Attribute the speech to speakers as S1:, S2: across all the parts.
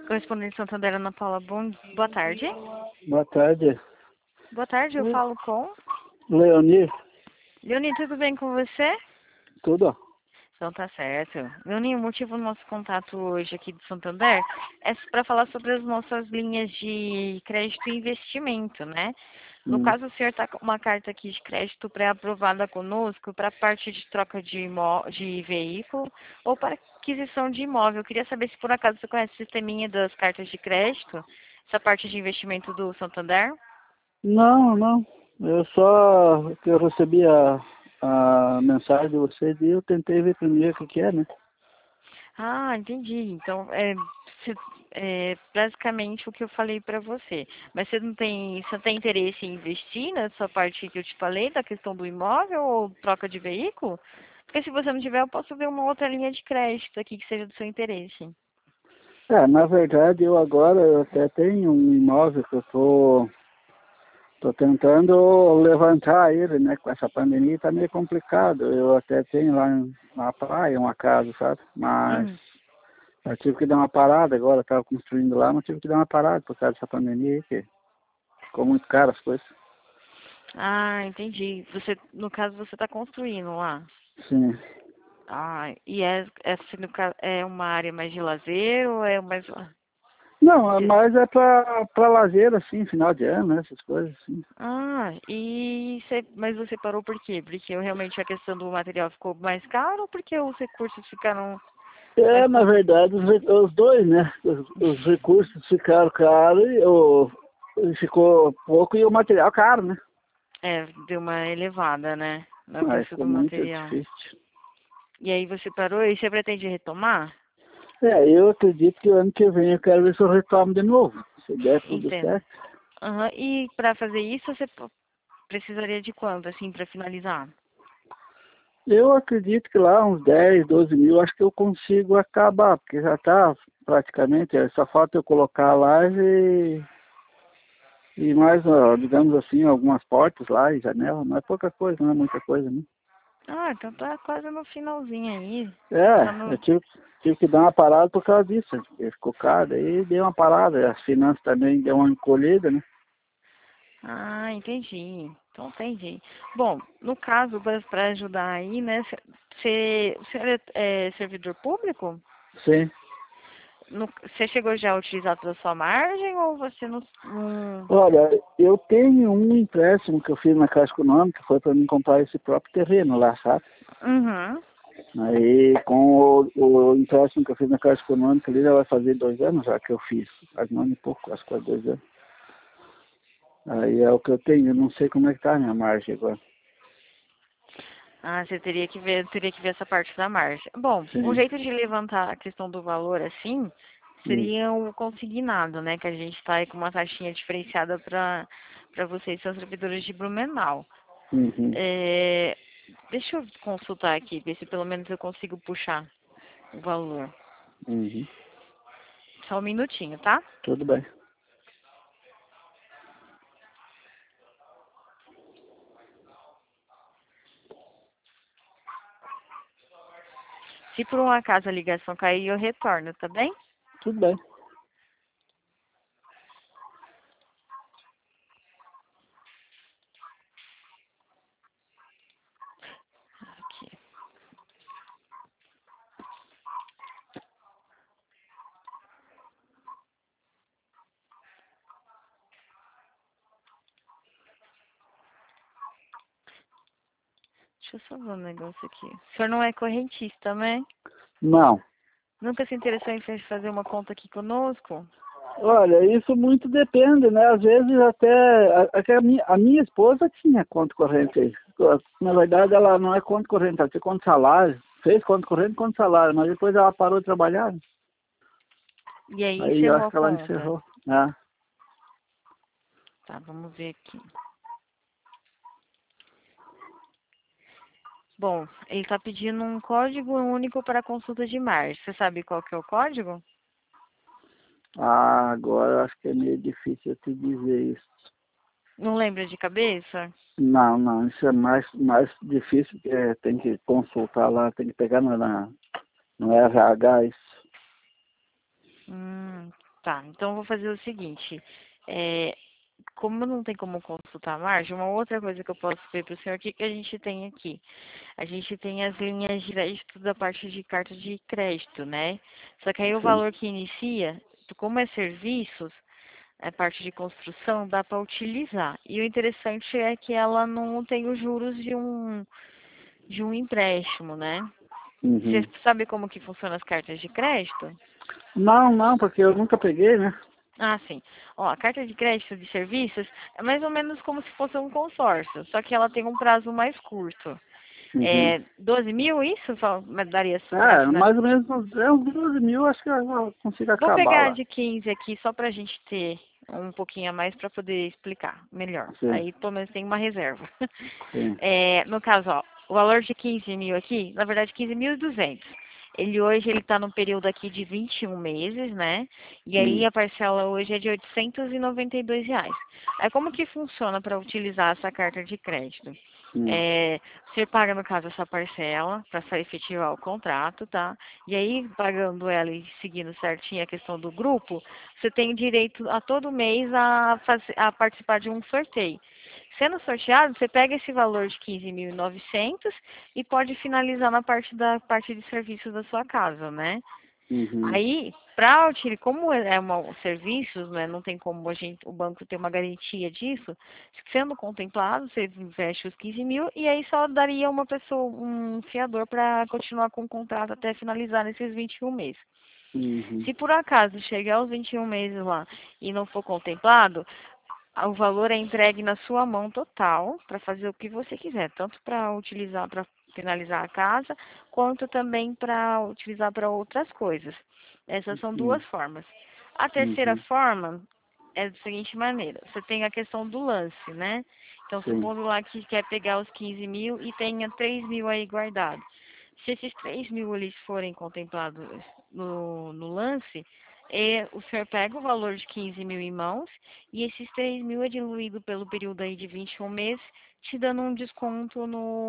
S1: Correspondente Santander, Ana Paula, boa tarde.
S2: Boa tarde.
S1: Boa tarde, eu falo com...
S2: Leoni,
S1: Leoni, tudo bem com você?
S2: tudo?
S1: Então tá certo. Leoni, o motivo do nosso contato hoje aqui do Santander é para falar sobre as nossas linhas de crédito e investimento, né? No caso, o senhor está com uma carta aqui de crédito pré-aprovada conosco para a parte de troca de veículo ou para aquisição de imóvel. Eu queria saber se por acaso você conhece o sisteminha das cartas de crédito, essa parte de investimento do Santander?
S2: Não, não. Eu recebi a mensagem de vocês e eu tentei ver primeiro o que é, né?
S1: Ah, entendi. Então, é basicamente o que eu falei para você. Mas você tem interesse em investir nessa parte que eu te falei, da questão do imóvel ou troca de veículo? Porque se você não tiver, eu posso ver uma outra linha de crédito aqui que seja do seu interesse.
S2: Na verdade, eu até tenho um imóvel que eu tô tentando levantar ele, né? Com essa pandemia tá meio complicado. Eu até tenho lá na praia uma casa, sabe? Mas
S1: Hum.
S2: eu tive que dar uma parada agora, estava construindo lá, mas tive que dar uma parada por causa dessa pandemia aí, que ficou muito caro as coisas.
S1: Ah, entendi. No caso, você está construindo lá.
S2: Sim.
S1: Ah, e é uma área mais de lazer ou é mais...
S2: Não, mas é pra lazer, assim, final de ano, né? Essas coisas, assim.
S1: Ah, mas você parou por quê? Porque realmente a questão do material ficou mais caro ou porque os recursos ficaram mais
S2: Na verdade, os dois, né? Os recursos ficaram caros e ficou pouco e o material caro, né?
S1: deu uma elevada, né? No
S2: Aí
S1: preço
S2: ficou
S1: do
S2: muito
S1: material.
S2: difícil.
S1: E aí você parou e você pretende retomar?
S2: Eu acredito que o ano que vem eu quero ver se eu retomo de novo, se der tudo
S1: Entendo.
S2: certo.
S1: Aham. E para fazer isso você precisaria de quanto, assim, para finalizar?
S2: Eu acredito que lá uns 10, 12 mil, acho que eu consigo acabar, porque já está praticamente, só falta eu colocar a laje e mais, ó, digamos assim, algumas portas lá e janela, não é pouca coisa, não é muita coisa, né?
S1: Ah, então tá quase no finalzinho aí. Tá
S2: Eu
S1: no...
S2: tive que dar uma parada por causa disso, porque ficou caro, aí dei uma parada, as finanças também deu uma encolhida, né?
S1: Ah, entendi. Então, entendi. Bom, no caso, para ajudar aí, né, você é servidor público?
S2: Sim.
S1: Você chegou já a utilizar toda a sua margem ou você não...
S2: Olha, eu tenho um empréstimo que eu fiz na Caixa Econômica, foi para mim comprar esse próprio terreno lá, sabe?
S1: Uhum.
S2: Aí, com o empréstimo que eu fiz na Caixa Econômica, ali já vai fazer 2 anos já que eu fiz. Faz um ano e pouco, quase 2 anos. Aí é o que eu tenho, eu não sei como é que tá a minha margem agora.
S1: Ah, você teria que ver essa parte da margem. Bom, um
S2: Sim.
S1: jeito de levantar a questão do valor assim
S2: Hum.
S1: seria o consignado, né? Que a gente está aí com uma taxinha diferenciada para vocês, que são servidores de Blumenau.
S2: Uhum.
S1: É, deixa eu consultar aqui, ver se pelo menos eu consigo puxar o valor.
S2: Uhum.
S1: Só um minutinho, tá?
S2: Tudo bem.
S1: Se por um acaso a ligação cair, eu retorno, tá bem?
S2: Tudo bem.
S1: Aqui. Deixa eu só ver um negócio aqui. O senhor não é correntista, né?
S2: Não.
S1: Nunca se interessou em fazer uma conta aqui conosco?
S2: Olha, isso muito depende, né? Às vezes até a minha esposa tinha conta corrente aí. Na verdade, ela não é conta corrente, ela tinha conta salário. Fez conta corrente, conta salário, mas depois ela parou de trabalhar, né?
S1: E aí
S2: Aí eu
S1: encerrou
S2: acho
S1: a
S2: que ela
S1: conta.
S2: encerrou. Ah,
S1: Tá, vamos ver aqui. Bom, ele está pedindo um código único para consulta de margem. Você sabe qual que é o código?
S2: agora eu acho que é meio difícil eu te dizer isso.
S1: Não lembra de cabeça?
S2: Não, não, isso é mais difícil, tem que consultar lá, tem que pegar no RH isso.
S1: Hum. Tá, então eu vou fazer o seguinte. É, como não tem como consultar a margem, uma outra coisa que eu posso ver para o senhor, o que a gente tem aqui? A gente tem as linhas de crédito da parte de carta de crédito, né? Só que aí o
S2: Sim.
S1: valor que inicia, como é serviços, é parte de construção, dá para utilizar. E o interessante é que ela não tem os juros de um empréstimo, né? Você
S2: Uhum.
S1: sabe como que funcionam as cartas de crédito?
S2: Não, não, porque eu nunca peguei, né?
S1: Ah, sim. Ó, a carta de crédito de serviços é mais ou menos como se fosse um consórcio, só que ela tem um prazo mais curto.
S2: Uhum.
S1: É 12 mil, isso daria para
S2: É,
S1: final.
S2: mais ou menos uns 12 mil, acho que eu consigo
S1: Vou
S2: acabar
S1: pegar
S2: lá.
S1: de 15 aqui só para a gente ter um pouquinho a mais para poder explicar melhor.
S2: Sim,
S1: Aí pelo menos tem uma reserva.
S2: sim.
S1: É, no caso, ó, o valor de 15 mil aqui, na verdade 15.200. Ele hoje ele está no período aqui de 21 meses, né? E aí
S2: Hum,
S1: a parcela hoje é de R$ 892. Aí como que funciona para utilizar essa carta de crédito?
S2: hum,
S1: É, você paga, no caso, essa parcela para efetivar o contrato, tá? E aí, pagando ela e seguindo certinho a questão do grupo, você tem direito a todo mês a participar de um sorteio. Sendo sorteado, você pega esse valor de 15.900 e pode finalizar na parte da parte de serviços da sua casa, né?
S2: uhum,
S1: Aí, para utilizar, como serviços, né, não tem como o banco ter uma garantia disso, sendo contemplado, você investe os 15 mil e aí só daria uma pessoa, um fiador para continuar com o contrato até finalizar nesses 21 meses.
S2: uhum,
S1: Se por acaso chegar aos 21 meses lá e não for contemplado, o valor é entregue na sua mão total para fazer o que você quiser, tanto para utilizar para finalizar a casa, quanto também para utilizar para outras coisas. Essas são duas
S2: uhum,
S1: formas. A terceira
S2: uhum,
S1: forma é da seguinte maneira: você tem a questão do lance, né? Então,
S2: sim.
S1: supondo lá que quer pegar os 15 mil e tenha 3 mil aí guardados. Se esses 3 mil eles forem contemplados no lance, o senhor pega o valor de 15 mil em mãos e esses 3 mil é diluído pelo período aí de 21 meses, te dando um desconto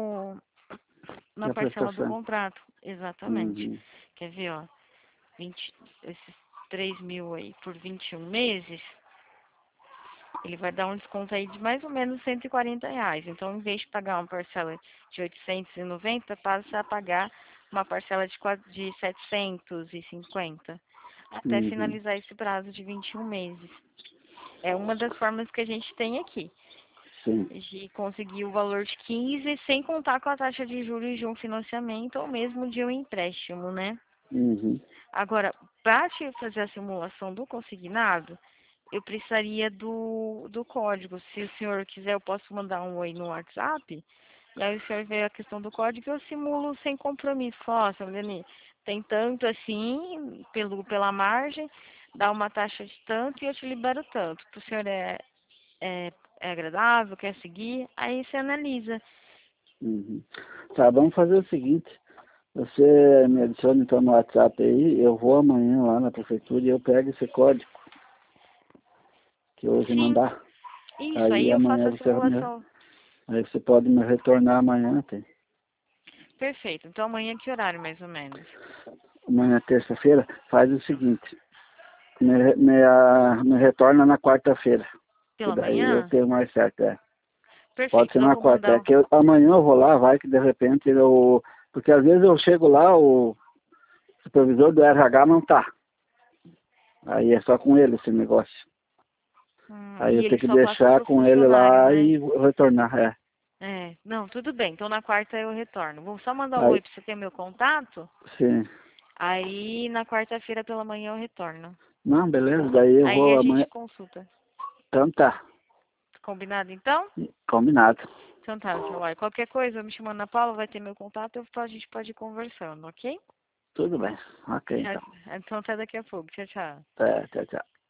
S1: na
S2: Da
S1: parcela do
S2: prestação.
S1: contrato. Exatamente.
S2: Uhum,
S1: Quer ver, ó, 20, esses 3 mil aí por 21 meses, ele vai dar um desconto aí de mais ou menos R$ 140. Então, em vez de pagar uma parcela de 890, passa a pagar uma parcela de 750, até
S2: uhum,
S1: finalizar esse prazo de 21 meses. É uma das formas que a gente tem aqui,
S2: sim.
S1: de conseguir o valor de 15 sem contar com a taxa de juros de um financiamento ou mesmo de um empréstimo, né?
S2: Uhum,
S1: Agora, para te fazer a simulação do consignado, eu precisaria do código. Se o senhor quiser, eu posso mandar um oi no WhatsApp. E aí o senhor vê a questão do código e eu simulo sem compromisso. Fala, ó, seu Leni, tem tanto assim, pela margem, dá uma taxa de tanto e eu te libero tanto. Para o senhor é agradável, quer seguir? Aí você analisa.
S2: uhum. Tá, vamos fazer o seguinte. Você me adiciona então no WhatsApp aí, eu vou amanhã lá na prefeitura e eu pego esse código, que hoje não
S1: Sim,
S2: dá.
S1: isso. Aí
S2: Aí
S1: eu faço
S2: amanhã
S1: a simulação.
S2: aí você pode me retornar amanhã, tem.
S1: Perfeito. Então amanhã que horário mais ou menos?
S2: Amanhã, terça-feira, faz o seguinte, me retorna na quarta-feira, que
S1: Pela
S2: daí eu
S1: manhã?
S2: tenho mais certo, é. Pode
S1: Perfeito.
S2: ser
S1: Então eu
S2: na
S1: vou
S2: quarta,
S1: mandar.
S2: é que amanhã eu vou lá, vai que de repente eu... Porque às vezes eu chego lá, o supervisor do RH não tá. Aí é só com ele esse negócio. Aí
S1: E
S2: eu
S1: ele
S2: tenho que
S1: só passa
S2: deixar
S1: pro
S2: com ele
S1: funcionário,
S2: lá
S1: né?
S2: e retornar, é.
S1: É. Não, tudo bem. Então na quarta eu retorno. Vou só mandar o
S2: Aí,
S1: oi pra você ter meu contato.
S2: sim.
S1: Aí na quarta-feira pela manhã eu retorno.
S2: Não, beleza, daí eu
S1: Aí
S2: vou
S1: a
S2: amanhã.
S1: gente consulta.
S2: Então tá,
S1: Combinado então?
S2: combinado.
S1: Então tá, seu Lai. Qualquer coisa, me chamando na Paula, vai ter meu contato, a gente pode ir conversando, ok?
S2: Tudo bem. Ok,
S1: Tchau.
S2: então.
S1: Então até daqui a pouco. Tchau, tchau.
S2: Tá, tchau, tchau.